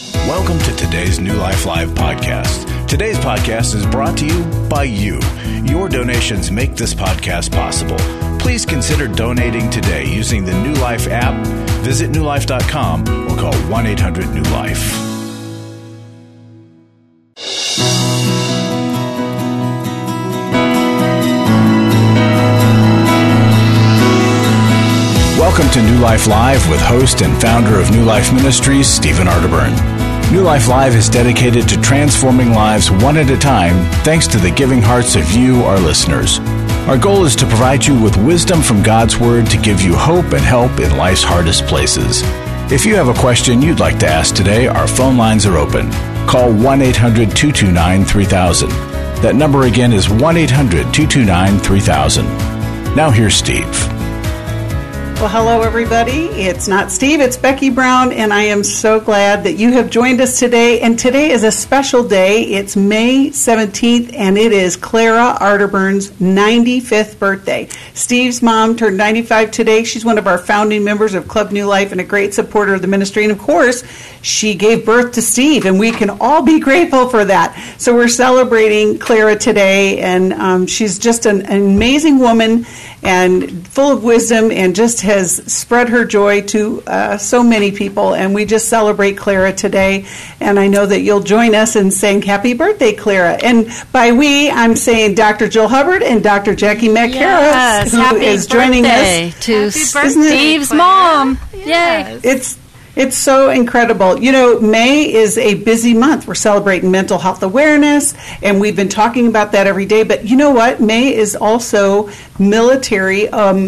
Welcome to today's New Life Live podcast. Today's podcast is brought to you by you. Your donations make this podcast possible. Please consider donating today using the New Life app. Visit newlife.com or call 1-800-NEW-LIFE. Welcome to New Life Live with host and founder of New Life Ministries, Stephen Arterburn. New Life Live is dedicated to transforming lives one at a time thanks to the giving hearts of you, our listeners. Our goal is to provide you with wisdom from God's Word to give you hope and help in life's hardest places. If you have a question you'd like to ask today, our phone lines are open. Call 1-800-229-3000. That number again is 1-800-229-3000. Now here's Steve. Well, hello, everybody. It's not Steve, it's Becky Brown, and I am so glad that you have joined us today. And today is a special day. It's May 17th, and it is Clara Arterburn's 95th birthday. Steve's mom turned 95 today. She's one of our founding members of Club New Life and a great supporter of the ministry. And, of course, she gave birth to Steve, and we can all be grateful for that. So we're celebrating Clara today, and she's just an amazing woman and full of wisdom and just has spread her joy to so many people. And we just celebrate Clara today. And I know that you'll join us in saying happy birthday, Clara. And by we, I'm saying Dr. Jill Hubbard and Dr. Jackie McHarris, who is joining us. To Steve's mom. Yes. It's so incredible. You know, May is a busy month. We're celebrating mental health awareness, and we've been talking about that every day. But you know what? May is also military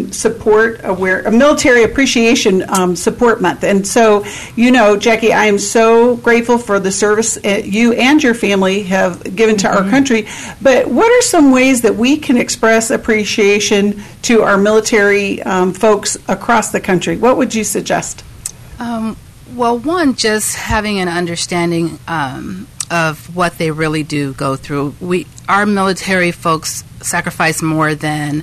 military appreciation support month. And so, you know, Jackie, I am so grateful for the service you and your family have given to our country. But what are some ways that we can express appreciation to our military folks across the country? What would you suggest? Well, one, just having an understanding of what they really do go through. Our military folks sacrifice more than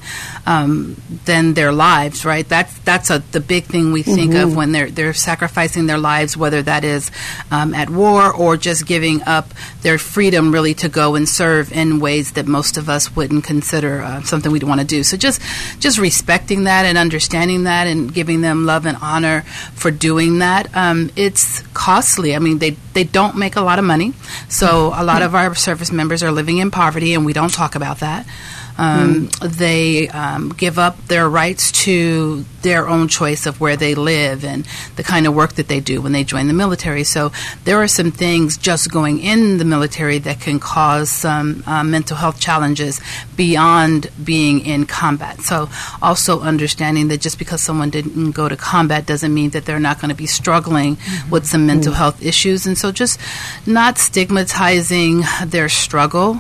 their lives, right? That's the big thing we think of when they're sacrificing their lives, whether that is at war or just giving up their freedom really to go and serve in ways that most of us wouldn't consider something we'd want to do. So just respecting that and understanding that and giving them love and honor for doing that. It's costly. I mean, they don't make a lot of money, so a lot of our service members are living in poverty, and we don't talk about that. They give up their rights to their own choice of where they live and the kind of work that they do when they join the military. So there are some things just going in the military that can cause some mental health challenges beyond being in combat. So also understanding that just because someone didn't go to combat doesn't mean that they're not going to be struggling with some mental health issues. And so just not stigmatizing their struggle.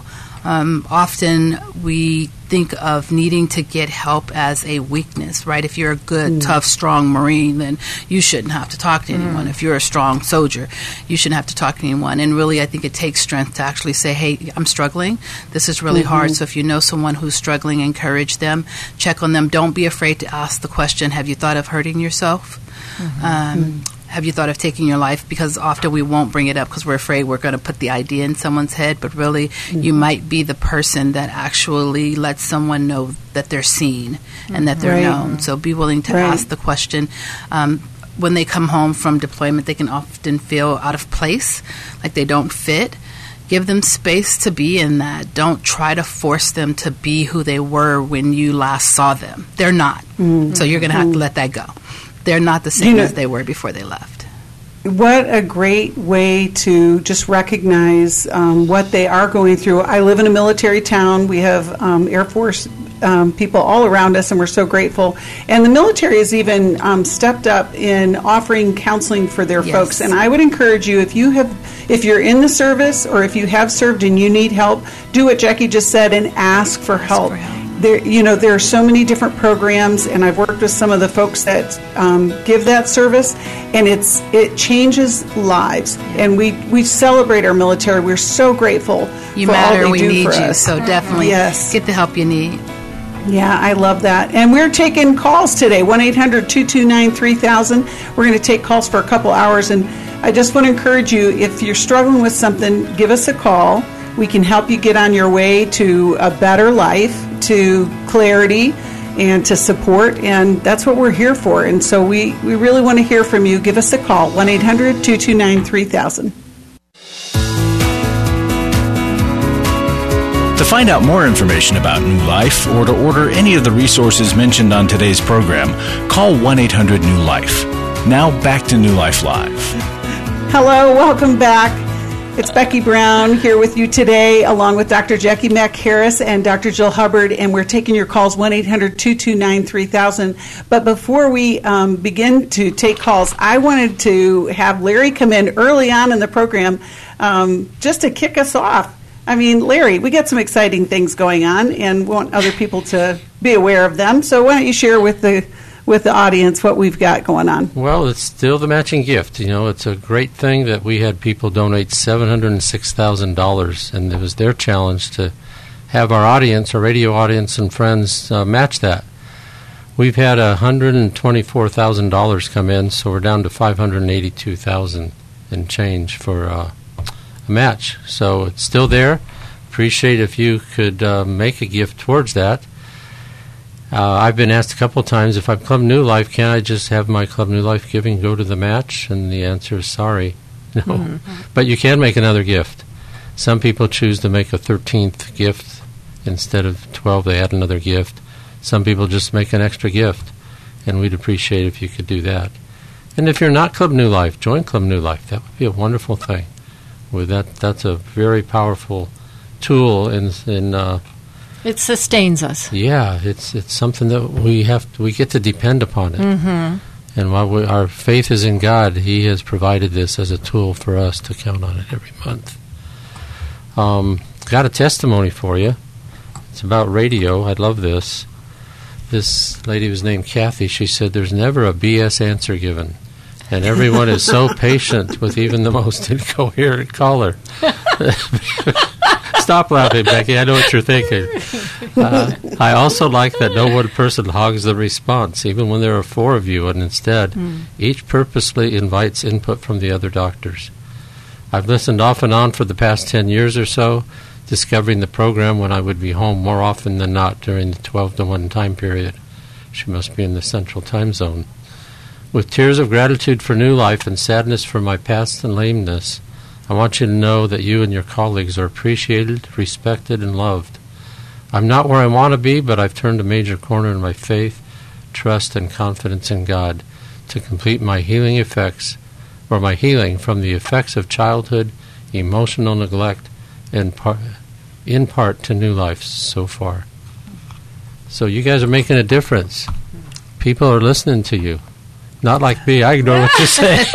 Often we think of needing to get help as a weakness, right? If you're a good, tough, strong Marine, then you shouldn't have to talk to anyone. If you're a strong soldier, you shouldn't have to talk to anyone. And really, I think it takes strength to actually say, hey, I'm struggling. This is really hard. So if you know someone who's struggling, encourage them. Check on them. Don't be afraid to ask the question, have you thought of hurting yourself? Have you thought of taking your life? Because often we won't bring it up because we're afraid we're going to put the idea in someone's head, but really you might be the person that actually lets someone know that they're seen and that they're known. So be willing to ask the question. When they come home from deployment, they can often feel out of place, like they don't fit. Give them space to be in that. Don't try to force them to be who they were when you last saw them. They're not. So you're going to have to let that go. They're not the same as they were before they left. What a great way to just recognize what they are going through. I live in a military town. We have Air Force people all around us, and we're so grateful. And the military has even stepped up in offering counseling for their folks. And I would encourage you, if you're in the service or if you have served and you need help, do what Jackie just said and ask for help. There are so many different programs, and I've worked with some of the folks that give that service, and it changes lives. And we celebrate our military. We're so grateful you for matter, all they we do need for you. us. So definitely get the help you need. Yeah, I love that. And we're taking calls today, 1-800-229-3000. We're going to take calls for a couple hours. And I just want to encourage you, if you're struggling with something, give us a call. We can help you get on your way to a better life, to clarity, and to support. And that's what we're here for. And so we really want to hear from you. Give us a call, 1-800-229-3000. To find out more information about New Life or to order any of the resources mentioned on today's program, call 1-800-NEW-LIFE. Now back to New Life Live. Hello, welcome back. It's Becky Brown here with you today, along with Dr. Jackie Mack Harris and Dr. Jill Hubbard, and we're taking your calls, 1-800-229-3000. But before we begin to take calls, I wanted to have Larry come in early on in the program just to kick us off. I mean, Larry, we got some exciting things going on and want other people to be aware of them. So why don't you share with the audience what we've got going on? Well, it's still the matching gift. You know, it's a great thing that we had people donate $706,000, and it was their challenge to have our audience, our radio audience and friends match that. We've had $124,000 come in, so we're down to $582,000 and change for a match. So it's still there. Appreciate if you could make a gift towards that. I've been asked a couple of times, if I'm Club New Life, can I just have my Club New Life giving go to the match? And the answer is sorry, no. Mm-hmm. But you can make another gift. Some people choose to make a 13th gift. Instead of 12, they add another gift. Some people just make an extra gift, and we'd appreciate if you could do that. And if you're not Club New Life, join Club New Life. That would be a wonderful thing. With that's a very powerful tool in it sustains us. Yeah, it's something that we get to depend upon it. Mm-hmm. And while our faith is in God, He has provided this as a tool for us to count on it every month. Got a testimony for you. It's about radio. I love this. This lady was named Kathy. She said, "There's never a BS answer given. And everyone is so patient with even the most incoherent caller." Stop laughing, Becky. I know what you're thinking. I also like that no one person hogs the response, even when there are 4 of you, and instead, each purposely invites input from the other doctors. I've listened off and on for the past 10 years or so, discovering the program when I would be home more often than not during the 12 to 1 time period. She must be in the Central Time Zone. With tears of gratitude for New Life and sadness for my past and lameness, I want you to know that you and your colleagues are appreciated, respected, and loved. I'm not where I want to be, but I've turned a major corner in my faith, trust, and confidence in God to complete my healing effects, or my healing from the effects of childhood, emotional neglect, and in part to New Life so far. So you guys are making a difference. People are listening to you. Not like me. I ignore what you say.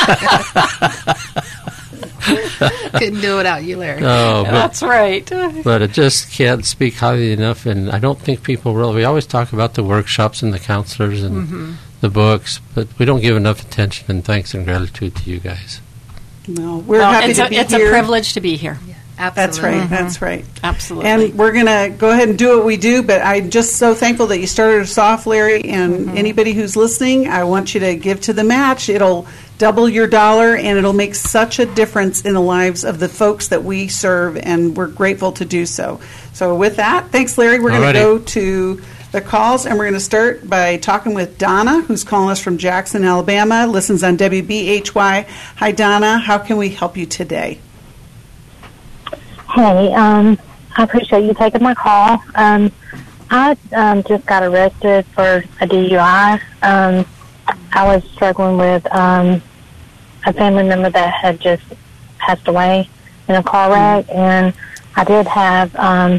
Couldn't do it without you, Larry. No, that's right. But it just can't speak highly enough, and I don't think people really... We always talk about the workshops and the counselors and the books, but we don't give enough attention and thanks and gratitude to you guys. Well, we're happy to be here. It's a privilege to be here. Yeah, absolutely. That's right. That's right. Absolutely. And we're going to go ahead and do what we do, but I'm just so thankful that you started us off, Larry, and anybody who's listening, I want you to give to the match. It'll double your dollar, and it'll make such a difference in the lives of the folks that we serve, and we're grateful to do so. So with that, thanks, Larry. We're going to go to the calls, and we're going to start by talking with Donna, who's calling us from Jackson, Alabama, listens on WBHY. Hi, Donna. How can we help you today? Hey, I appreciate you taking my call. I just got arrested for a DUI. I was struggling with a family member that had just passed away in a car wreck, and I did have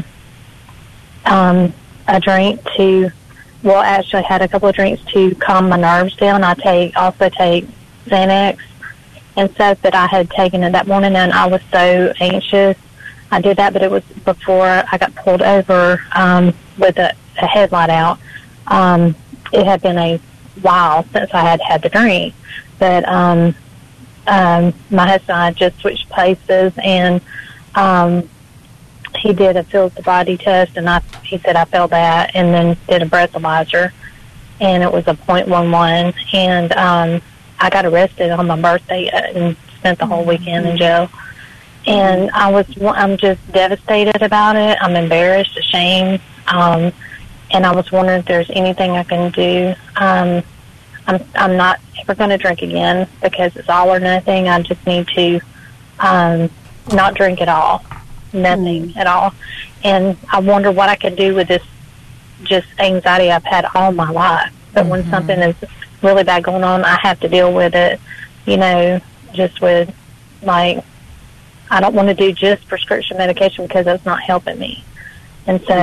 a drink actually had a couple of drinks to calm my nerves down. I also take Xanax and stuff that I had taken it that morning, and I was so anxious. I did that, but it was before I got pulled over with a headlight out. It had been a while since I had had the drink, but my husband and I just switched places, and he did a feels the body test, and he said I failed that, and then did a breathalyzer, and it was a .11, and I got arrested on my birthday and spent the whole weekend in jail. And I'm just devastated about it. I'm embarrassed, ashamed, and I was wondering if there's anything I can do. I'm not ever going to drink again because it's all or nothing. I just need to not drink at all, nothing at all. And I wonder what I can do with this just anxiety I've had all my life. But when something is really bad going on, I have to deal with it, just with, like, I don't want to do just prescription medication because that's not helping me. And so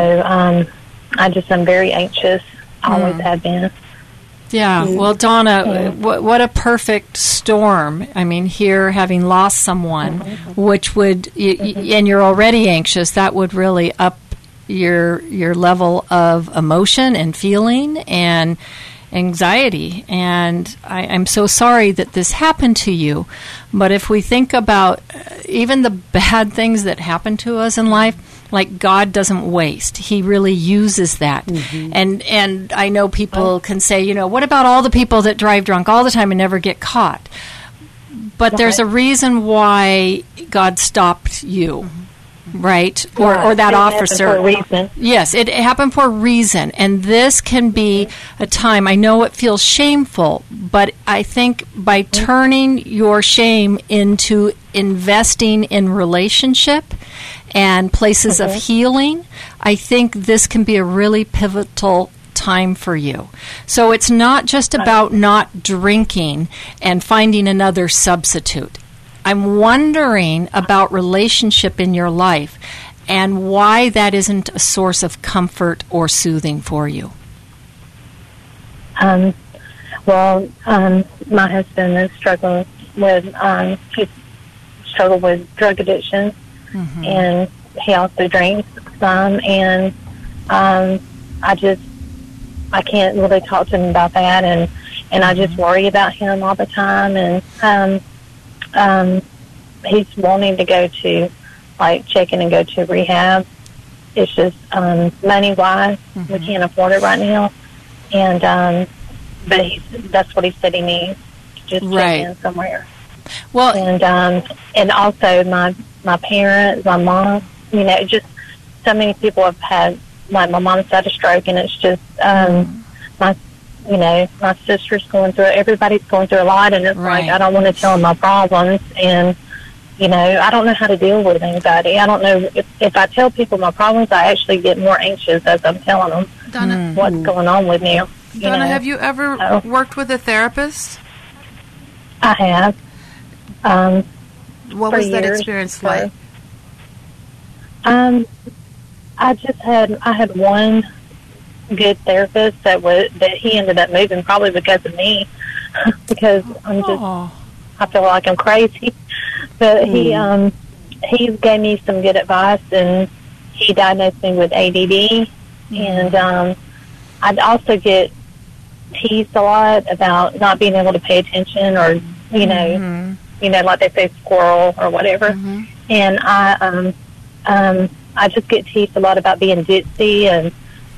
I'm very anxious, always have been. Yeah, well, Donna, what a perfect storm. I mean, here, having lost someone, which would, and you're already anxious, that would really up your level of emotion and feeling and anxiety. And I'm so sorry that this happened to you. But if we think about even the bad things that happen to us in life, like, God doesn't waste. He really uses that. And I know people can say, what about all the people that drive drunk all the time and never get caught? But there's a reason why God stopped you, right? Or that officer. For a reason. Yes, it happened for a reason. And this can be a time, I know it feels shameful, but I think by turning your shame into investing in relationship and places of healing, I think this can be a really pivotal time for you. So it's not just about not drinking and finding another substitute. I'm wondering about relationship in your life and why that isn't a source of comfort or soothing for you. My husband is struggling with, he's struggled with drug addiction, and he also drinks some, and I can't really talk to him about that, and I just worry about him all the time, and he's wanting to go to, checking and go to rehab. It's just money-wise, we can't afford it right now, and but that's what he said he needs, just check in somewhere. Well, and also my parents, my mom, just so many people have had, my mom's had a stroke, and it's just my sister's going through it. Everybody's going through a lot, and it's I don't want to tell them my problems, and I don't know how to deal with anxiety. I don't know if I tell people my problems, I actually get more anxious as I'm telling them Donna, what's going on with me. Donna, have you ever worked with a therapist? I have. What was that experience like? I had one good therapist that he ended up moving probably because of me, because I feel like I'm crazy. But he gave me some good advice, and he diagnosed me with ADD, and I'd also get teased a lot about not being able to pay attention, or like they say, squirrel or whatever. And I just get teased a lot about being ditzy, and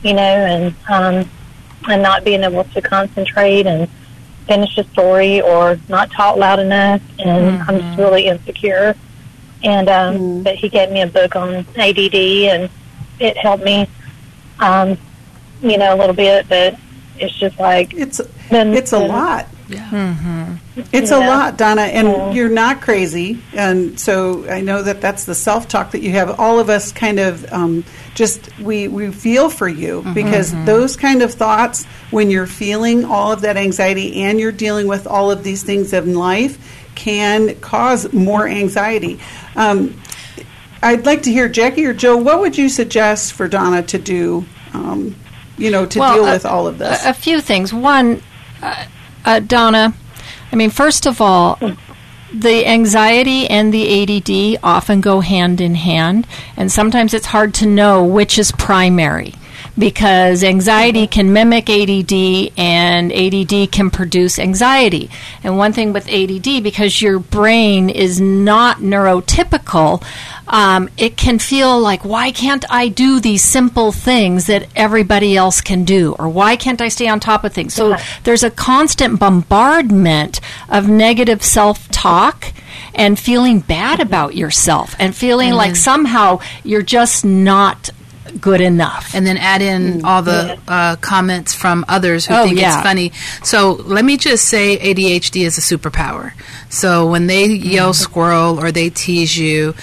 and not being able to concentrate and finish a story, or not talk loud enough, and I'm just really insecure. And but he gave me a book on ADD, and it helped me, a little bit. But it's just like it's a lot. Yeah. It's a lot, Donna, and you're not crazy. And so I know that's the self-talk that you have. All of us kind of we feel for you, because those kind of thoughts, when you're feeling all of that anxiety and you're dealing with all of these things in life, can cause more anxiety. I'd like to hear, Jackie or Joe, what would you suggest for Donna to do, to deal with all of this? A few things. One, Donna, first of all, the anxiety and the ADD often go hand in hand, and sometimes it's hard to know which is primary, because anxiety can mimic ADD, and ADD can produce anxiety. And one thing with ADD, because your brain is not neurotypical, it can feel like, why can't I do these simple things that everybody else can do? Or why can't I stay on top of things? So there's a constant bombardment of negative self-talk and feeling bad about yourself and feeling like somehow you're just not good enough. And then add in all the comments from others who think it's funny. So let me just say ADHD is a superpower. So when they yell squirrel or they tease you,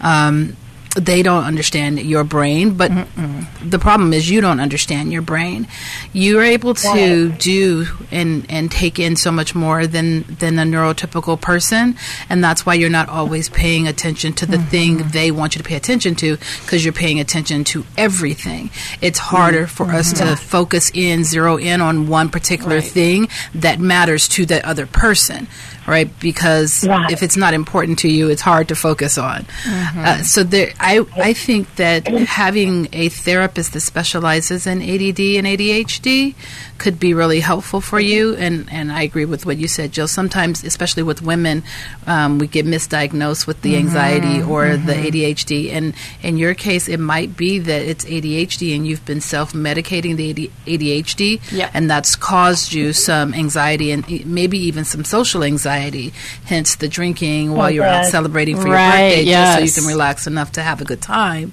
they don't understand your brain, but the problem is you don't understand your brain. You're able to do and take in so much more than a neurotypical person, and that's why you're not always paying attention to the thing they want you to pay attention to, because you're paying attention to everything. It's harder for us to focus in, zero in on one particular thing that matters to the other person. Right, because if it's not important to you, it's hard to focus on. So I think that having a therapist that specializes in ADD and ADHD could be really helpful for you. And I agree with what you said, Jill. Sometimes, especially with women, we get misdiagnosed with the anxiety or the ADHD. And in your case, it might be that it's ADHD and you've been self-medicating the ADHD, and that's caused you some anxiety and maybe even some social anxiety. Hence the drinking while you're out celebrating for your birthday, just so you can relax enough to have a good time.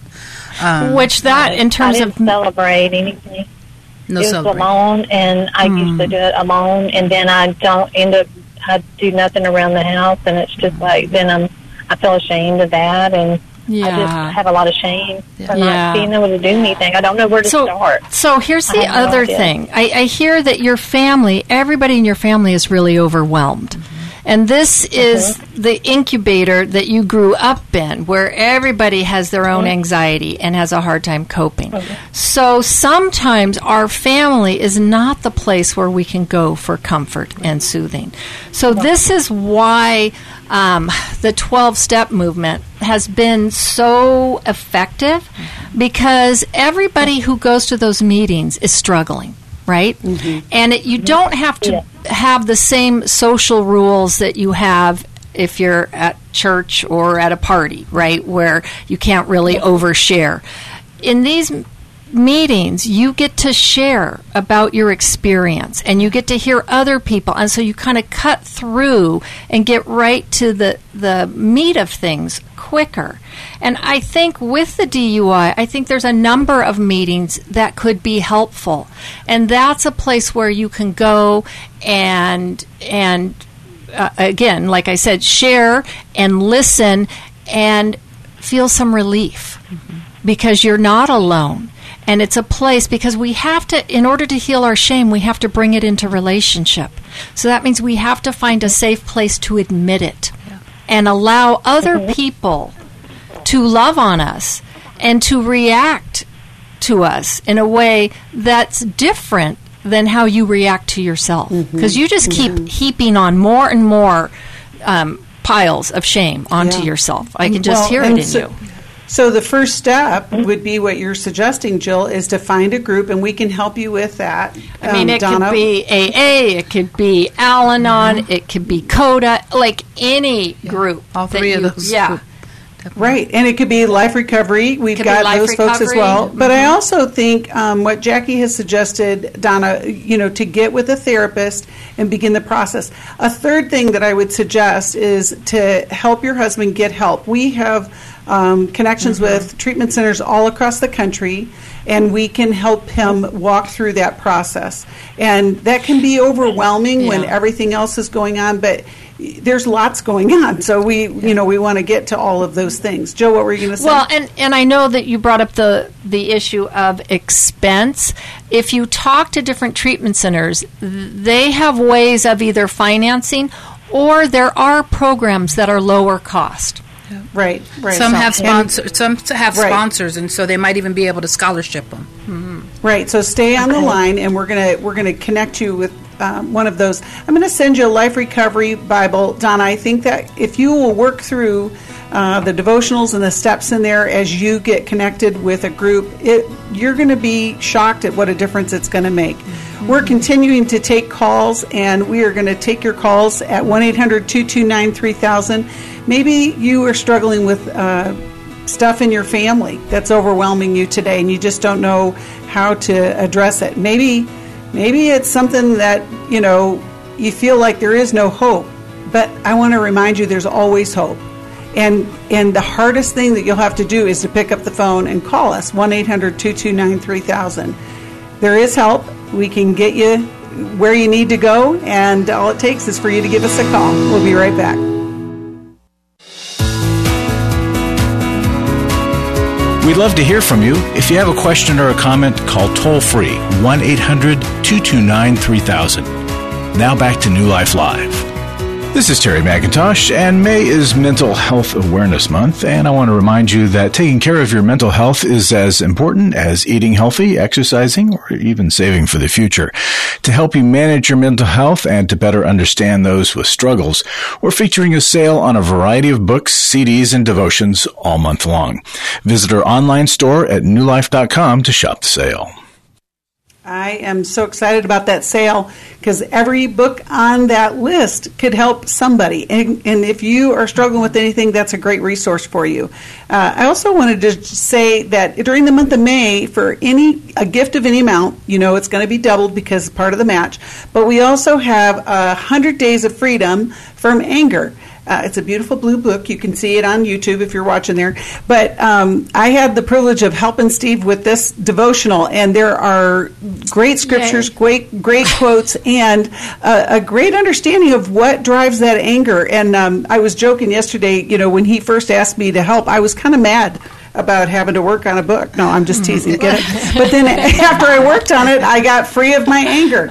Which that, in terms I didn't celebrate anything. No it was celebrate. alone, and I used to do it alone, and then I don't end up. I do nothing around the house, and it's just like then I feel ashamed of that, and I just have a lot of shame for not being able to do anything. I don't know where to start. So here's the other thing. I hear that your family, everybody in your family is really overwhelmed. And this is the incubator that you grew up in, where everybody has their own anxiety and has a hard time coping. So sometimes our family is not the place where we can go for comfort and soothing. So this is why the 12-step movement has been so effective, because everybody who goes to those meetings is struggling. Right? And you don't have to have the same social rules that you have if you're at church or at a party, right, where you can't really overshare. In these meetings, you get to share about your experience, and you get to hear other people, and so you kind of cut through and get right to the meat of things quicker. And I think with the DUI, I think there's a number of meetings that could be helpful, and that's a place where you can go and again, like I said, share and listen and feel some relief, because you're not alone. And it's a place, because we have to, in order to heal our shame, we have to bring it into relationship. So that means we have to find a safe place to admit it and allow other people to love on us and to react to us in a way that's different than how you react to yourself. Because you just keep heaping on more and more piles of shame onto yourself. I can just hear it in you. So the first step would be what you're suggesting, Jill, is to find a group, and we can help you with that. I mean, it Donna, could be AA, it could be Al-Anon, it could be CODA, like any group. All three of those. Yeah. Right, and it could be Life Recovery. We've got those folks as well. But I also think what Jackie has suggested, Donna, to get with a therapist and begin the process. A third thing that I would suggest is to help your husband get help. We have connections with treatment centers all across the country, and we can help him walk through that process. And that can be overwhelming when everything else is going on, but there's lots going on. So we want to get to all of those things. Joe, what were you going to say? Well, and I know that you brought up the issue of expense. If you talk to different treatment centers, they have ways of either financing, or there are programs that are lower cost. Right. Some have sponsors. Some have sponsors, and so they might even be able to scholarship them. Right. So stay on the line, and we're gonna connect you with one of those. I'm going to send you a Life Recovery Bible, Donna. I think that if you will work through the devotionals and the steps in there as you get connected with a group, you're going to be shocked at what a difference it's going to make. We're continuing to take calls, and we are going to take your calls at 1-800-229-3000. Maybe you are struggling with stuff in your family that's overwhelming you today, and you just don't know how to address it. Maybe it's something that, you feel like there is no hope, but I want to remind you there's always hope. And the hardest thing that you'll have to do is to pick up the phone and call us, 1-800-229-3000. There is help. We can get you where you need to go, and all it takes is for you to give us a call. We'll be right back. We'd love to hear from you. If you have a question or a comment, call toll-free 1-800-229-3000. Now back to New Life Live. This is Terry McIntosh, and May is Mental Health Awareness Month, and I want to remind you that taking care of your mental health is as important as eating healthy, exercising, or even saving for the future. To help you manage your mental health and to better understand those with struggles, we're featuring a sale on a variety of books, CDs, and devotions all month long. Visit our online store at newlife.com to shop the sale. I am so excited about that sale because every book on that list could help somebody. And if you are struggling with anything, that's a great resource for you. I also wanted to say that during the month of May, for a gift of any amount, it's going to be doubled because it's part of the match. But we also have 100 Days of Freedom from Anger. It's a beautiful blue book. You can see it on YouTube if you're watching there. But I had the privilege of helping Steve with this devotional, and there are great scriptures, great quotes, and a great understanding of what drives that anger. And I was joking yesterday, when he first asked me to help, I was kind of mad about having to work on a book. No, I'm just teasing. Get it? But then after I worked on it, I got free of my anger.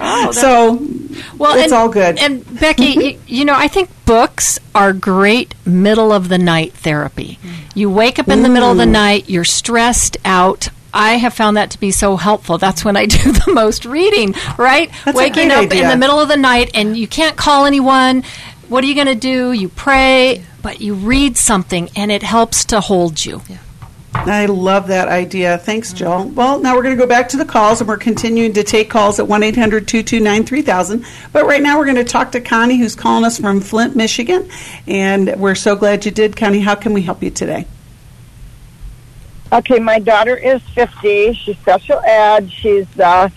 It's all good. And Becky, I think books are great middle of the night therapy. You wake up in the middle of the night, you're stressed out. I have found that to be so helpful. That's when I do the most reading, right? That's Waking up in the middle of the night and you can't call anyone. What are you going to do? You pray, but you read something and it helps to hold you. Yeah. I love that idea. Thanks, Jill. Well, now we're going to go back to the calls, and we're continuing to take calls at 1-800-229-3000. But right now we're going to talk to Connie, who's calling us from Flint, Michigan. And we're so glad you did. Connie, how can we help you today? Okay, my daughter is 50. She's special ed. She's had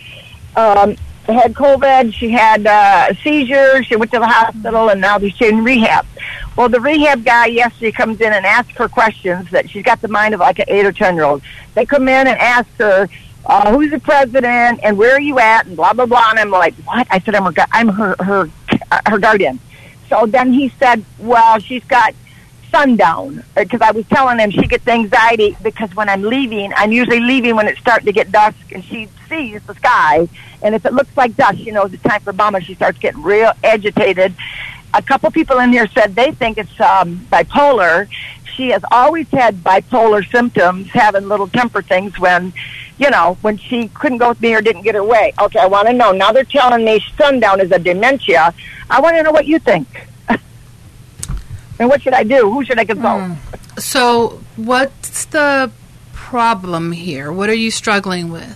COVID. She had a seizure. She went to the hospital, and now she's in rehab. Well, the rehab guy yesterday comes in and asks her questions that she's got the mind of like an 8 or 10-year-old. They come in and ask her, who's the president and where are you at and blah, blah, blah. And I'm like, what? I said, I'm her guardian. So then he said, well, she's got sundown, because I was telling him she gets anxiety because when I'm usually leaving when it's starting to get dusk, and she sees the sky, and if it looks like dusk, it's time for mama, she starts getting real agitated. A couple people in here said they think it's bipolar. She has always had bipolar symptoms, having little temper things when she couldn't go with me or didn't get her way. Okay, I want to know. Now they're telling me sundown is a dementia. I want to know what you think. And what should I do? Who should I consult? So what's the problem here? What are you struggling with?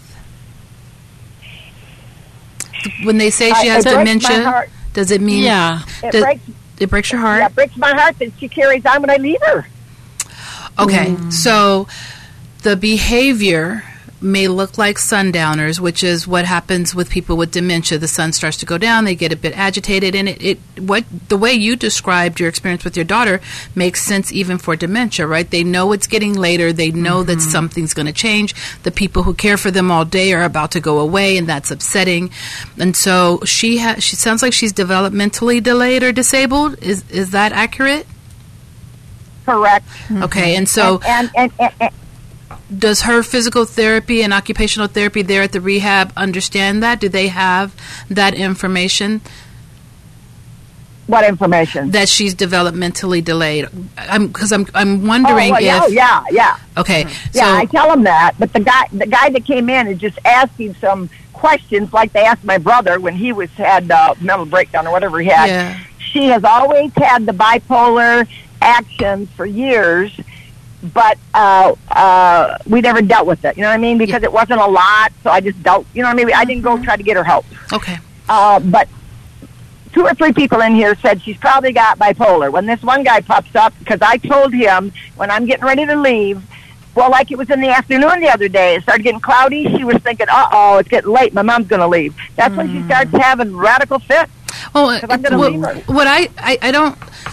When they say she has dementia, does it mean it breaks your heart? Yeah, it breaks my heart that she carries on when I leave her. Okay, so the behavior may look like sundowners, which is what happens with people with dementia. The sun starts to go down, they get a bit agitated, and the way you described your experience with your daughter makes sense even for dementia, right? They know it's getting later, they know that something's going to change. The people who care for them all day are about to go away, and that's upsetting. And so she sounds like she's developmentally delayed or disabled. Is that accurate? Correct. Okay, and so and does her physical therapy and occupational therapy there at the rehab understand that? Do they have that information? What information? That she's developmentally delayed. Because I'm wondering if. Yeah. Okay. Yeah, I tell him that. But the guy that came in is just asking some questions like they asked my brother when he had mental breakdown or whatever he had. Yeah. She has always had the bipolar actions for years, but we never dealt with it. You know what I mean? Because it wasn't a lot, so I just dealt. You know what I mean? I didn't go try to get her help. Okay. But 2 or 3 people in here said she's probably got bipolar. When this one guy pops up, because I told him when I'm getting ready to leave, well, like it was in the afternoon the other day, it started getting cloudy. She was thinking, uh-oh, it's getting late. My mom's going to leave. That's when she starts having radical fits. Well, I'm going to leave her. What I don't...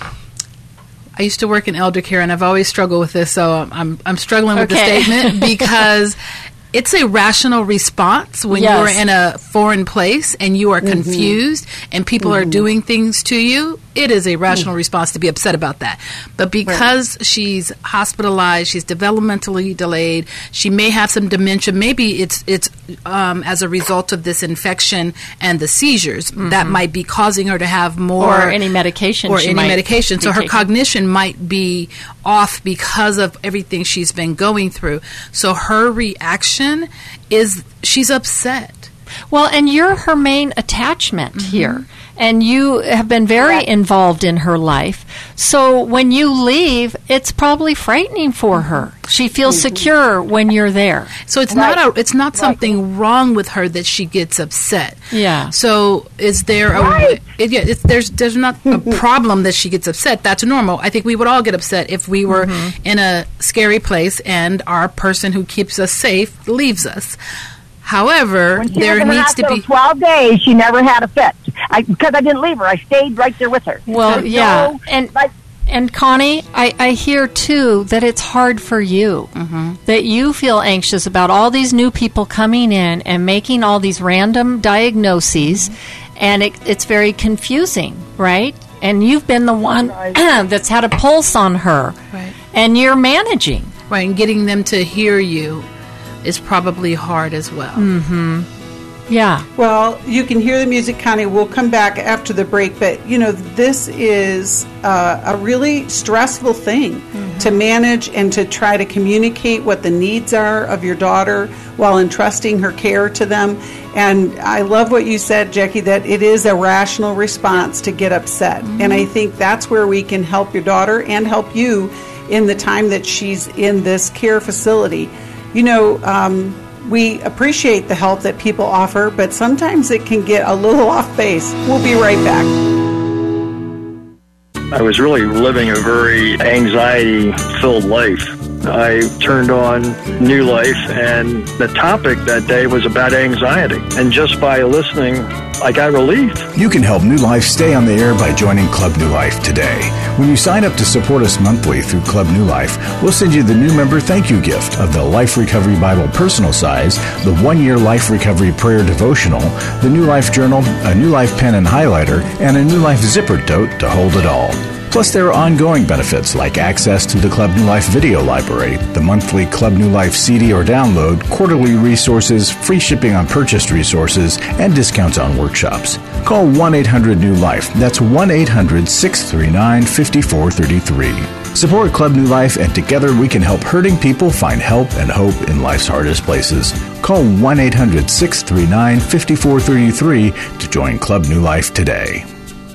I used to work in elder care, and I've always struggled with this, so I'm struggling with the statement because it's a rational response when you're in a foreign place and you are confused and people are doing things to you. It is a rational response to be upset about that. But because she's hospitalized, she's developmentally delayed, she may have some dementia, maybe it's as a result of this infection and the seizures that might be causing her to have more... Or any medication. So her cognition might be off because of everything she's been going through. So her reaction is she's upset. Well, and you're her main attachment here. And you have been very involved in her life. So when you leave, it's probably frightening for her. She feels secure when you're there. So it's not something wrong with her that she gets upset. Yeah. So is there there's not a problem that she gets upset. That's normal. I think we would all get upset if we were in a scary place and our person who keeps us safe leaves us. However, there needs to be 12 days. She never had a fit because I didn't leave her. I stayed right there with her. Well, and Connie, I hear too that it's hard for you, that you feel anxious about all these new people coming in and making all these random diagnoses, and it's very confusing, right? And you've been the one that's had a pulse on her, and you're managing, right, and getting them to hear you is probably hard as well. Yeah. Well, you can hear the music, Connie. We'll come back after the break, but this is a really stressful thing to manage and to try to communicate what the needs are of your daughter while entrusting her care to them. And I love what you said, Jackie, that it is a rational response to get upset. And I think that's where we can help your daughter and help you in the time that she's in this care facility. We appreciate the help that people offer, but sometimes it can get a little off base. We'll be right back. I was really living a very anxiety-filled life. I turned on New Life, and the topic that day was about anxiety. And just by listening, I got relief. You can help New Life stay on the air by joining Club New Life today. When you sign up to support us monthly through Club New Life, we'll send you the new member thank you gift of the Life Recovery Bible personal size, the 1-year Life Recovery Prayer Devotional, the New Life Journal, a New Life pen and highlighter, and a New Life zipper tote to hold it all. Plus, there are ongoing benefits like access to the Club New Life video library, the monthly Club New Life CD or download, quarterly resources, free shipping on purchased resources, and discounts on workshops. Call 1-800-NEW-LIFE. That's 1-800-639-5433. Support Club New Life, and together we can help hurting people find help and hope in life's hardest places. Call 1-800-639-5433 to join Club New Life today.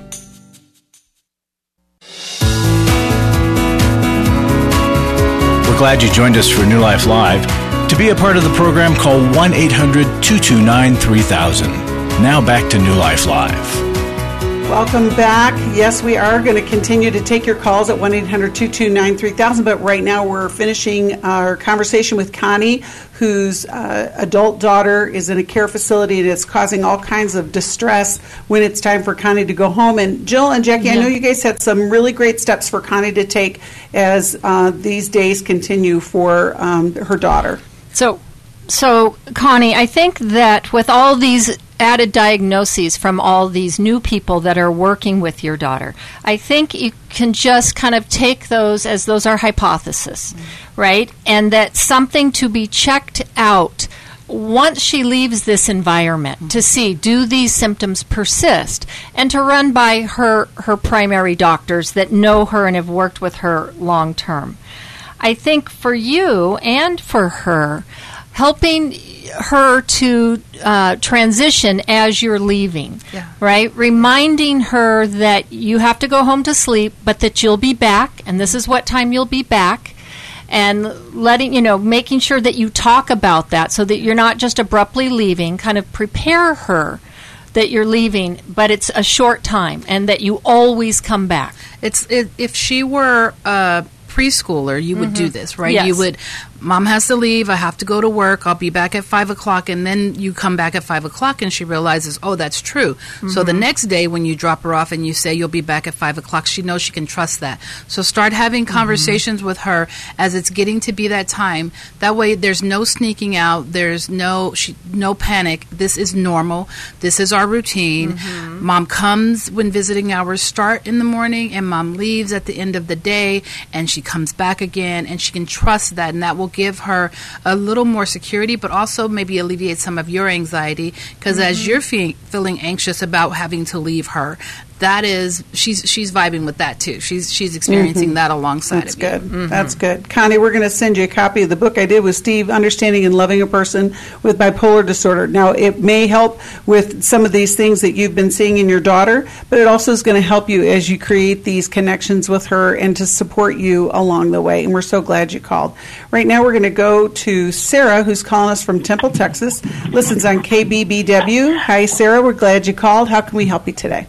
Glad you joined us for New Life Live. To be a part of the program, call 1-800-229-3000. Now back to New Life Live. Welcome back. Yes, we are going to continue to take your calls at 1-800-229-3000, but right now we're finishing our conversation with Connie, whose adult daughter is in a care facility and it's causing all kinds of distress when it's time for Connie to go home. And Jill and Jackie, I know you guys had some really great steps for Connie to take as these days continue for her daughter. So, Connie, I think that with all these added diagnoses from all these new people that are working with your daughter, I think you can just kind of take those as those are hypotheses, right? And that something to be checked out once she leaves this environment, to see, do these symptoms persist, and to run by her primary doctors that know her and have worked with her long term. I think for you and for her, helping her to transition as you're leaving, right? Reminding her that you have to go home to sleep, but that you'll be back, and this is what time you'll be back, and making sure that you talk about that so that you're not just abruptly leaving, kind of prepare her that you're leaving, but it's a short time, and that you always come back. If she were a preschooler, you would do this, right? Yes. You would, Mom has to leave, I have to go to work, I'll be back at 5 o'clock, and then you come back at 5 o'clock and she realizes, oh, that's true. So the next day when you drop her off and you say you'll be back at 5 o'clock, she knows she can trust that. So start having conversations with her as it's getting to be that time. That way there's no sneaking out, there's no panic. This is normal. This is our routine. Mom comes when visiting hours start in the morning, and Mom leaves at the end of the day, and she comes back again, and she can trust that, and that will give her a little more security, but also maybe alleviate some of your anxiety, because as you're feeling anxious about having to leave her, that is, she's vibing with that too. She's experiencing that alongside That's of you. good. That's good. Connie, we're going to send you a copy of the book I did with Steve, Understanding and Loving a Person with Bipolar Disorder. Now, it may help with some of these things that you've been seeing in your daughter, but it also is going to help you as you create these connections with her and to support you along the way. And we're so glad you called. Right now, we're going to go to Sarah, who's calling us from Temple, Texas, listens on KBBW. Hi, Sarah. We're glad you called. How can we help you today?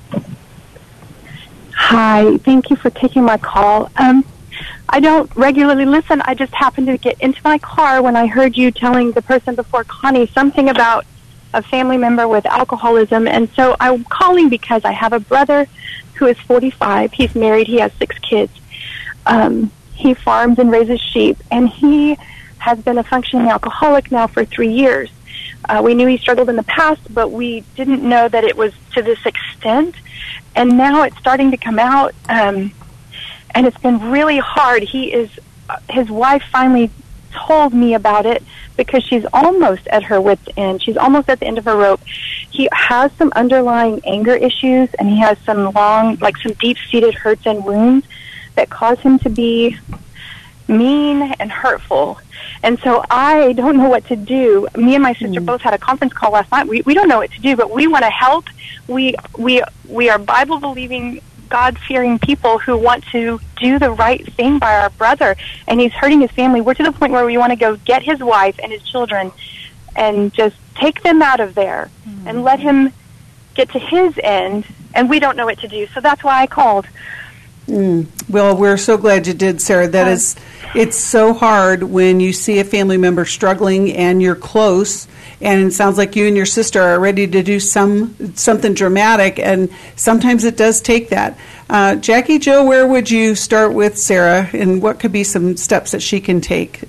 Hi, thank you for taking my call. I don't regularly listen. I just happened to get into my car when I heard you telling the person before, Connie, something about a family member with alcoholism. And so I'm calling because I have a brother who is 45. He's married. He has 6 kids. He farms and raises sheep, and he has been a functioning alcoholic now for 3 years. We knew he struggled in the past, but we didn't know that it was to this extent. And now it's starting to come out, and it's been really hard. His wife finally told me about it because she's almost at her wit's end. She's almost at the end of her rope. He has some underlying anger issues, and he has some some deep-seated hurts and wounds that cause him to be mean and hurtful. And so I don't know what to do. Me and my sister both had a conference call last night. We don't know what to do, but we want to help. We are Bible-believing, God-fearing people who want to do the right thing by our brother, and he's hurting his family. We're to the point where we want to go get his wife and his children and just take them out of there and let him get to his end, and we don't know what to do. So that's why I called. Well, we're so glad you did, Sarah. It's so hard when you see a family member struggling and you're close, and it sounds like you and your sister are ready to do something dramatic, and sometimes it does take that. Jackie Jo, where would you start with Sarah, and what could be some steps that she can take?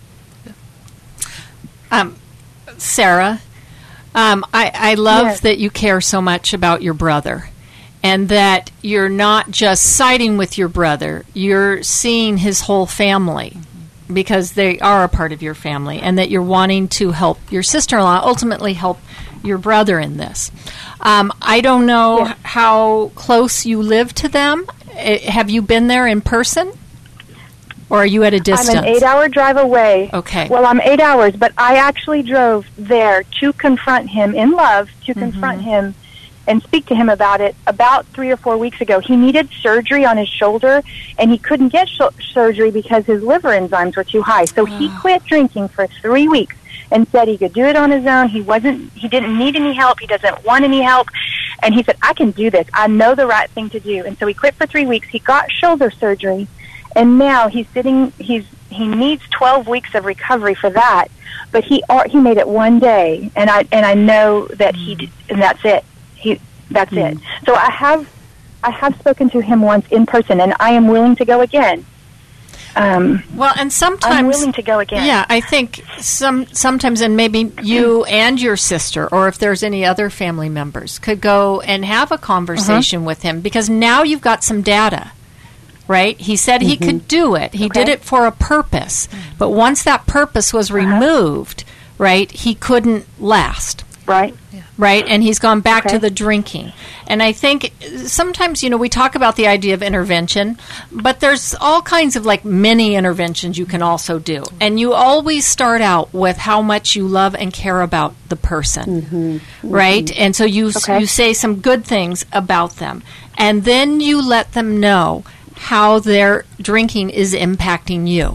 Sarah, I love that you care so much about your brother, and that you're not just siding with your brother, you're seeing his whole family, because they are a part of your family, and that you're wanting to help your sister-in-law, ultimately help your brother in this. I don't know how close you live to them. Have you been there in person? Or are you at a distance? I'm an 8-hour drive away. Okay. Well, I'm 8 hours, but I actually drove there to confront him in love, to confront him and speak to him about it about 3 or 4 weeks ago. He needed surgery on his shoulder, and he couldn't get surgery because his liver enzymes were too high. So he quit drinking for 3 weeks and said he could do it on his own. He didn't need any help. He doesn't want any help. And he said, I can do this. I know the right thing to do. And so he quit for 3 weeks. He got shoulder surgery, and now he needs 12 weeks of recovery for that. But he made it one day, and I know that and that's it. That's it. So I have spoken to him once in person, and I am willing to go again. Well, and sometimes I'm willing to go again. Yeah, I think sometimes, and maybe you and your sister, or if there's any other family members, could go and have a conversation with him, because now you've got some data. Right? He said he could do it. He did it for a purpose. But once that purpose was removed, right? He couldn't last. Right. Right, and he's gone back Okay. to the drinking. And I think sometimes, we talk about the idea of intervention, but there's all kinds of like mini interventions you can also do. And you always start out with how much you love and care about the person, right? And so you say some good things about them. And then you let them know how their drinking is impacting you,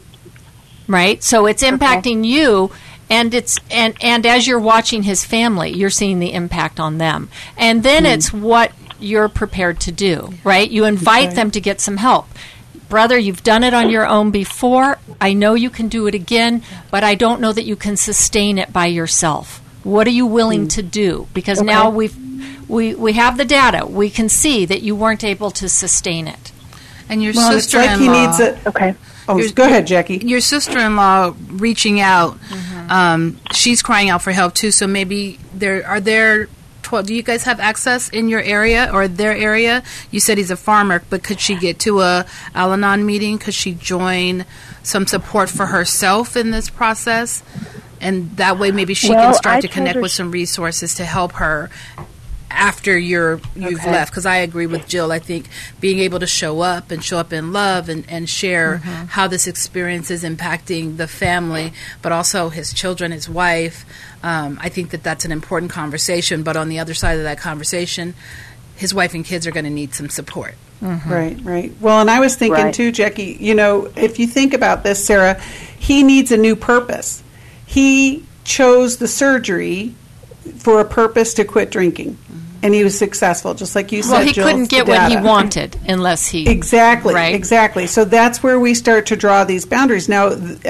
right? So it's impacting you. And it's and as you're watching his family, you're seeing the impact on them. And then it's what you're prepared to do, right? You invite them to get some help. Brother, you've done it on your own before. I know you can do it again, but I don't know that you can sustain it by yourself. What are you willing to do? Because now we have the data. We can see that you weren't able to sustain it. And your Well, it's like he sister-in-law. needs a. Okay. Oh, go ahead, Jackie. Your sister-in-law reaching out, she's crying out for help too. So maybe do you guys have access in your area or their area? You said he's a farmer, but could she get to a Al-Anon meeting? Could she join some support for herself in this process? And that way maybe she can start to connect with some resources to help her after you've left. Because I agree with Jill. I think being able to show up in love and share how this experience is impacting the family, but also his children, his wife, I think that's an important conversation. But on the other side of that conversation, his wife and kids are going to need some support. Right. Well, and I was thinking too, Jackie, if you think about this, Sarah, he needs a new purpose. He chose the surgery for a purpose to quit drinking. And he was successcul, just like you said, Well, he Jill, couldn't get what he wanted unless he... Exactly. So that's where we start to draw these boundaries. Now,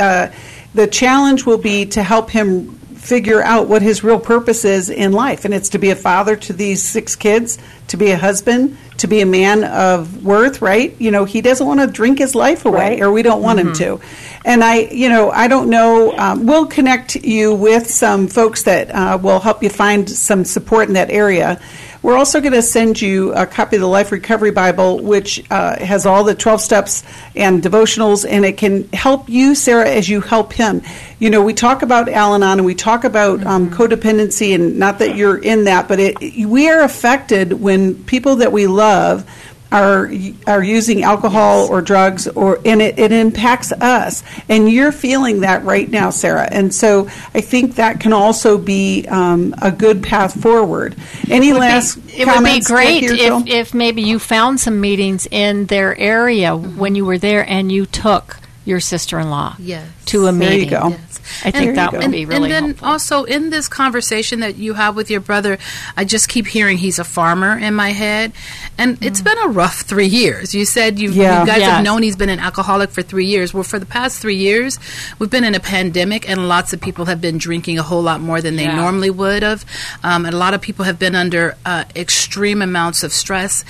the challenge will be to help him figure out what his real purpose is in life. And it's to be a father to these 6 kids, to be a husband, to be a man of worth, right? He doesn't want to drink his life away, or we don't want him to. And I don't know, we'll connect you with some folks that will help you find some support in that area. We're also going to send you a copy of the Life Recovery Bible, which has all the 12 steps and devotionals, and it can help you, Sarah, as you help him. We talk about Al-Anon and we talk about codependency, and not that you're in that, but we are affected when people that we love are using alcohol or drugs, and it impacts us. And you're feeling that right now, Sarah. And so I think that can also be a good path forward. Any last comments? It would be great if maybe you found some meetings in their area when you were there and you took your sister-in-law to a meeting. There you go. Yes. I think that would be really helpful. And then helpful. also in this conversation that you have with your brother, I just keep hearing he's a farmer in my head. And it's been a rough 3 years. You said you guys have known he's been an alcoholic for 3 years. Well, for the past 3 years, we've been in a pandemic, and lots of people have been drinking a whole lot more than they normally would have. And a lot of people have been under extreme amounts of stress.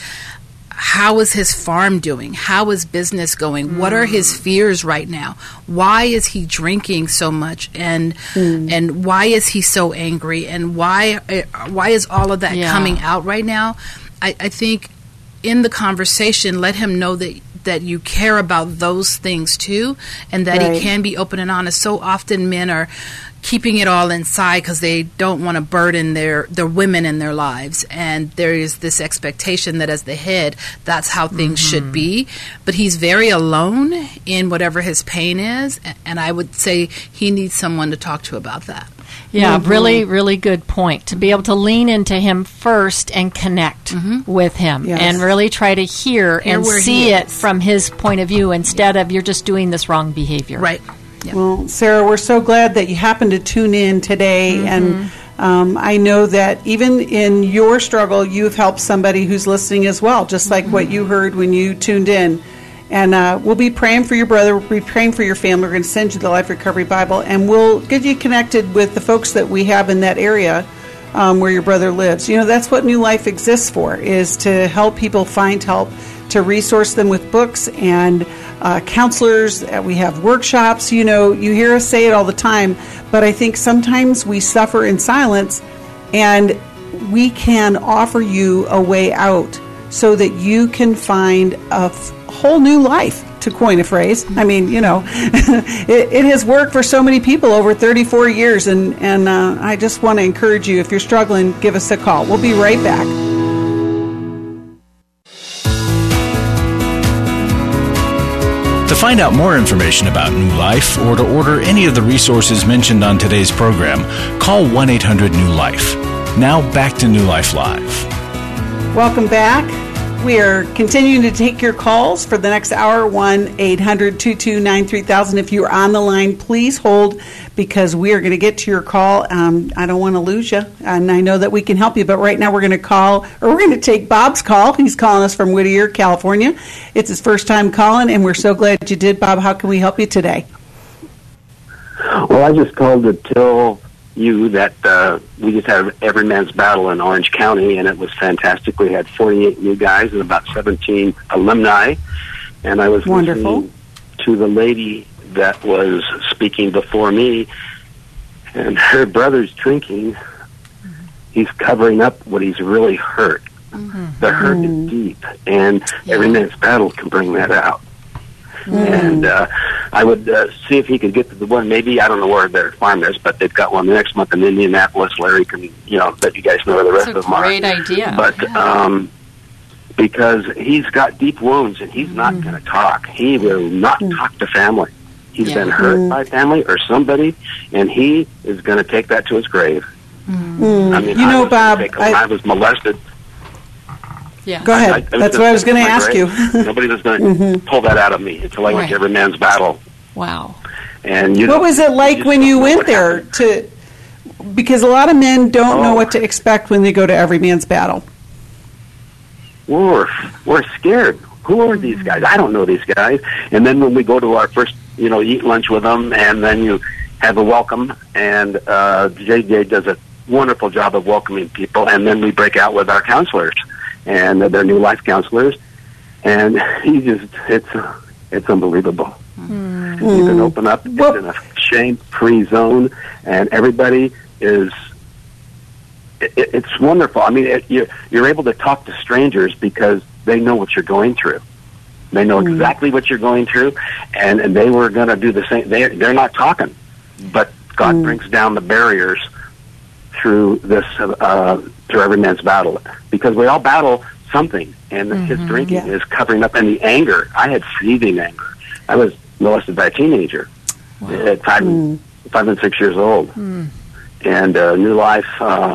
How is his farm doing? How is business going? What are his fears right now? Why is he drinking so much? And why is he so angry? And why is all of that coming out right now? I think in the conversation, let him know that you care about those things too, and that he can be open and honest. So often men are keeping it all inside because they don't want to burden their women in their lives, and there is this expectation that as the head, that's how things should be. But he's very alone in whatever his pain is, and I would say he needs someone to talk to about that. Yeah, really, really good point. To be able to lean into him first and connect with him and really try to hear and see it from his point of view instead of you're just doing this wrong behavior. Right. Yep. Well, Sarah, we're so glad that you happened to tune in today, and I know that even in your struggle, you've helped somebody who's listening as well, just like what you heard when you tuned in. And we'll be praying for your brother. We'll be praying for your family. We're going to send you the Life Recovery Bible, and we'll get you connected with the folks that we have in that area where your brother lives. That's what New Life exists for, is to help people find help, to resource them with books and counselors. We have workshops. You hear us say it all the time, but I think sometimes we suffer in silence, and we can offer you a way out so that you can find a whole new life, to coin a phrase. I mean, it has worked for so many people over 34 years, and I just want to encourage you, if you're struggling, give us a call. We'll be right back. To find out more information about New Life or to order any of the resources mentioned on today's program, call 1-800-NEW-LIFE. Now back to New Life Live. Welcome back. We are continuing to take your calls for the next hour, 1-800-229-3000. If you're on the line, please hold, because we are going to get to your call. I don't want to lose you, and I know that we can help you, but right now we're going to take Bob's call. He's calling us from Whittier, California. It's his first time calling, and we're so glad you did. Bob, how can we help you today? Well, I just called to tell you that we just had Every Man's Battle in Orange County, and it was fantastic. We had 48 new guys and about 17 alumni, and I was listening to the lady that was speaking before me, and her brother's drinking. He's covering up what he's really hurt. The hurt is deep, and Every Man's Battle can bring that out. And I would see if he could get to the one. Maybe, I don't know where their farm is, but they've got one the next month in Indianapolis. Larry can, let you guys know where the rest of them are. That's a great idea. But because he's got deep wounds and he's not going to talk. He will not talk to family. He's been hurt by family or somebody, and he is going to take that to his grave. I mean, Bob, I was molested. Yeah. Go ahead. That's what I was going to ask you. Nobody was going to pull that out of me until I went to Every Man's Battle. Wow. And what was it like when you went there? Because a lot of men don't know what to expect when they go to Every Man's Battle. We're scared. Who are these guys? I don't know these guys. And then when we go to our first, eat lunch with them, and then you have a welcome, and JJ does a wonderful job of welcoming people, and then we break out with our counselors. And they're New Life counselors, and it's unbelievable. You can open up, it's in a shame-free zone, and everybody is, it's wonderful. I mean, you're able to talk to strangers because they know what you're going through. They know exactly what you're going through, and they were going to do the same. They're not talking, but God brings down the barriers through this, through Every Man's Battle, because we all battle something, and his drinking is covering up, and the anger. I had seething anger. I was molested by a teenager at 5 and 6 years old, and New Life.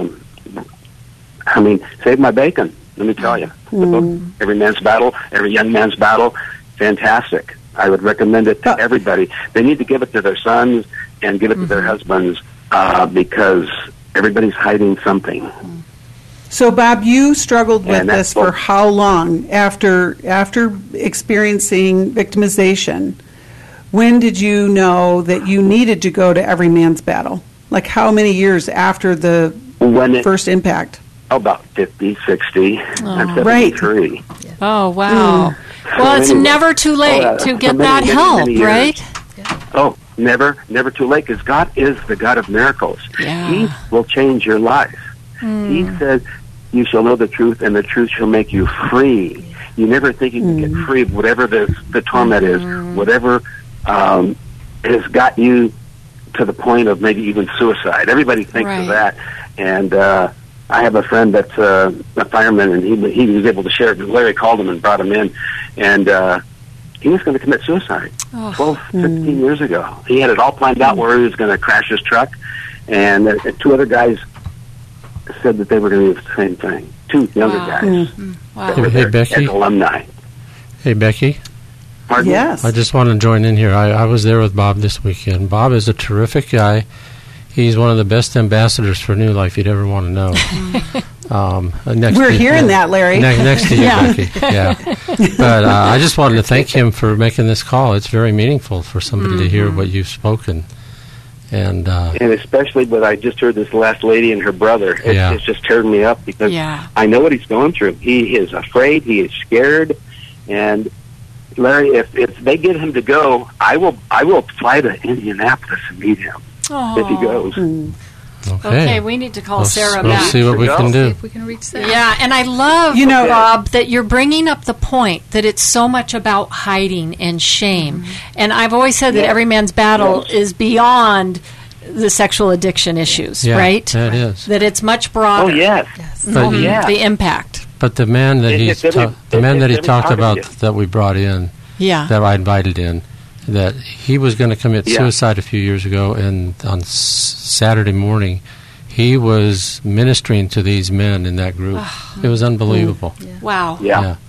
Saved my bacon. Let me tell you, the book Every Man's Battle, Every Young Man's Battle, fantastic. I would recommend it to everybody. They need to give it to their sons and give it to their husbands, because everybody's hiding something. So, Bob, you struggled with this for how long after experiencing victimization? When did you know that you needed to go to Every Man's Battle? Like, how many years after the first impact? About 50, 60. I'm 73. Right. Oh, wow. Well, it's never too late to get that help, right? Oh, never too late, because God is the God of miracles. Yeah. He will change your life. He said, you shall know the truth, and the truth shall make you free. You never think you can get free of whatever the torment is, whatever has got you to the point of maybe even suicide. Everybody thinks of that. And I have a friend that's a fireman, and he was able to share it. Larry called him and brought him in, and he was going to commit suicide 12, 15 years ago. He had it all planned out where he was going to crash his truck, and two other guys said that they were going to do the same thing. Two younger guys. Hey, Becky. Alumni. Hey, Becky. Pardon? Yes. I just want to join in here. I was there with Bob this weekend. Bob is a terrific guy. He's one of the best ambassadors for New Life you'd ever want to know. We're hearing that, Larry. Next to you, Becky. Yeah. But I just wanted to thank him for making this call. It's very meaningful for somebody to hear what you've spoken. And especially when I just heard this last lady and her brother. It's just tearing me up, because I know what he's going through. He is afraid. He is scared. And Larry, if they get him to go, I will fly to Indianapolis and meet him if he goes. Okay, we need to call Sarah We'll back. see what we can do. If we can reach Sarah. Yeah, and I love, Bob, that you're bringing up the point that it's so much about hiding and shame. And I've always said that every man's battle is beyond the sexual addiction issues, right? That is. That it's much broader. Oh, yes. But, The impact. but the man that he talked about that we brought in, that I invited in, that he was going to commit suicide a few years ago, and on Saturday morning, he was ministering to these men in that group. It was unbelievable. Wow. Yeah.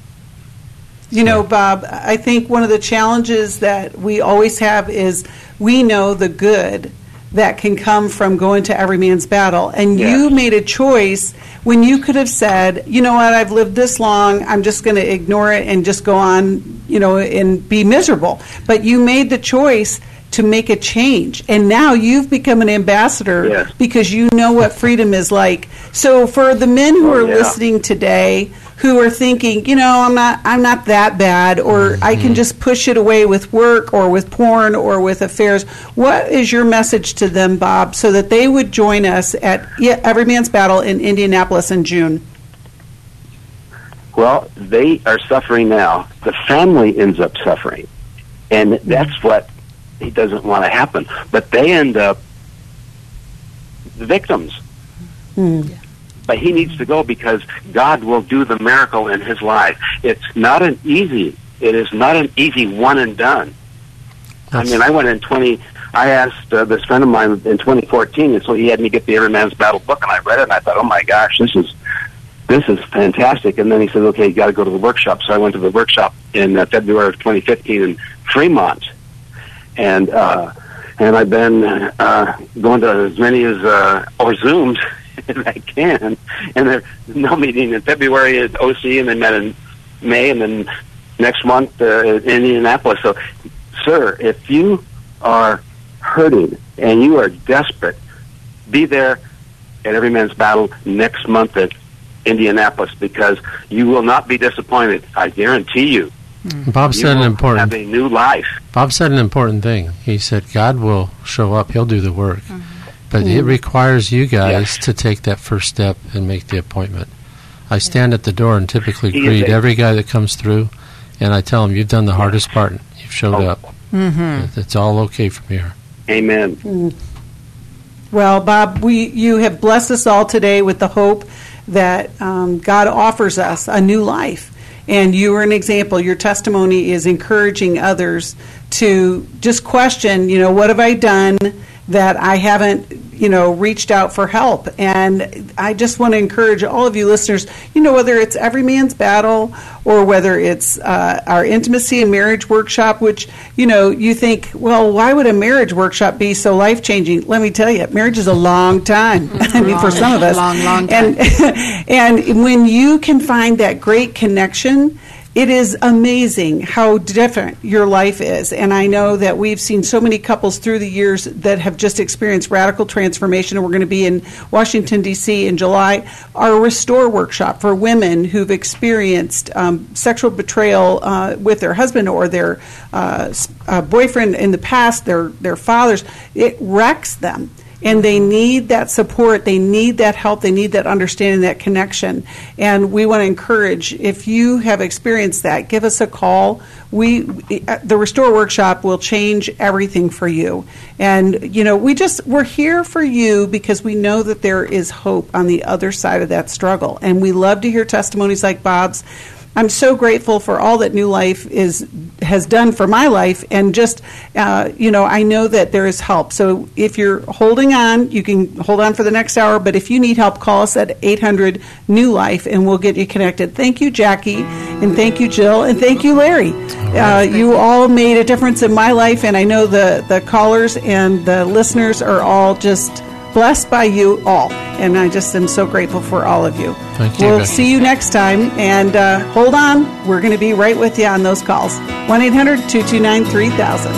You know, Bob, I think one of the challenges that we always have is we know the good that can come from going to every man's battle. And you made a choice when you could have said, you know what, I've lived this long, I'm just going to ignore it and just go on, you know, and be miserable. But you made the choice to make a change. And now you've become an ambassador because you know what freedom is like. So for the men who are listening today who are thinking, you know, I'm not that bad, or I can just push it away with work or with porn or with affairs, what is your message to them, Bob, so that they would join us at Every Man's Battle in Indianapolis in June? Well, they are suffering now. The family ends up suffering. And that's what he doesn't want to happen. But they end up the victims. But he needs to go because God will do the miracle in his life. It is not an easy one and done. I mean, I asked this friend of mine in 2014, and so he had me get the Every Man's Battle book, and I read it, and I thought, oh my gosh, this is fantastic. And then he said, okay, you got to go to the workshop. So I went to the workshop in February of 2015 in Fremont, and I've been going to as many as or Zooms as I can, and they're no meeting in February at OC, and they met in May, and then next month in Indianapolis. So, sir, if you are hurting and you are desperate, be there at Every Man's Battle next month at Indianapolis, because you will not be disappointed. I guarantee you. Bob said have a new life. Bob said an important thing. He said God will show up. He'll do the work. But it requires you guys to take that first step and make the appointment. I stand at the door and typically greet every guy that comes through, and I tell them, you've done the hardest part. You've showed up. It's all okay from here. Amen. Well, Bob, you have blessed us all today with the hope that God offers us a new life. And you are an example. Your testimony is encouraging others to just question, you know, what have I done that I haven't, you know, reached out for help? And I just want to encourage all of you listeners, you know, whether it's Every Man's Battle or whether it's our Intimacy and Marriage Workshop, which, you know, you think, well, why would a marriage workshop be so life-changing? Let me tell you, marriage is a long time. I mean, for some of us. Long time. And when you can find that great connection, it is amazing how different your life is. And I know that we've seen so many couples through the years that have just experienced radical transformation. And we're going to be in Washington, D.C. in July. Our Restore workshop for women who've experienced sexual betrayal with their husband or their boyfriend in the past, their fathers. It wrecks them. And they need that support, they need that help, they need that understanding, that connection. And we want to encourage, if you have experienced that, give us a call. The Restore Workshop will change everything for you. And, you know, we're here for you because we know that there is hope on the other side of that struggle. And we love to hear testimonies like Bob's. I'm so grateful for all that New Life has done for my life, and just, you know, I know that there is help. So if you're holding on, you can hold on for the next hour, but if you need help, call us at 800-NEW-LIFE, and we'll get you connected. Thank you, Jackie, and thank you, Jill, and thank you, Larry. You all made a difference in my life, and I know the callers and the listeners are all just blessed by you all, and I just am so grateful for all of you. Thank you. We'll see you next time, and hold on. We're going to be right with you on those calls. 1-800-229-3000.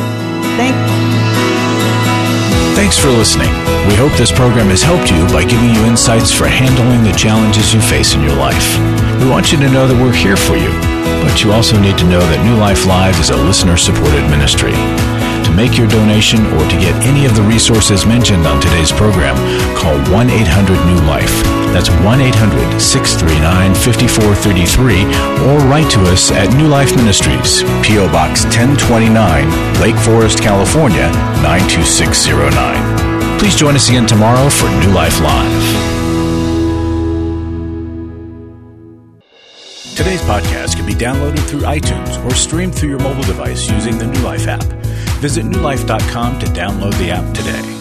Thanks for listening. We hope this program has helped you by giving you insights for handling the challenges you face in your life. We want you to know that we're here for you, but you also need to know that New Life Live is a listener-supported ministry. To make your donation or to get any of the resources mentioned on today's program, call 1-800-NEW-LIFE. That's 1-800-639-5433, or write to us at New Life Ministries, P.O. Box 1029, Lake Forest, California, 92609. Please join us again tomorrow for New Life Live. Today's podcast can be downloaded through iTunes or streamed through your mobile device using the New Life app. Visit newlife.com to download the app today.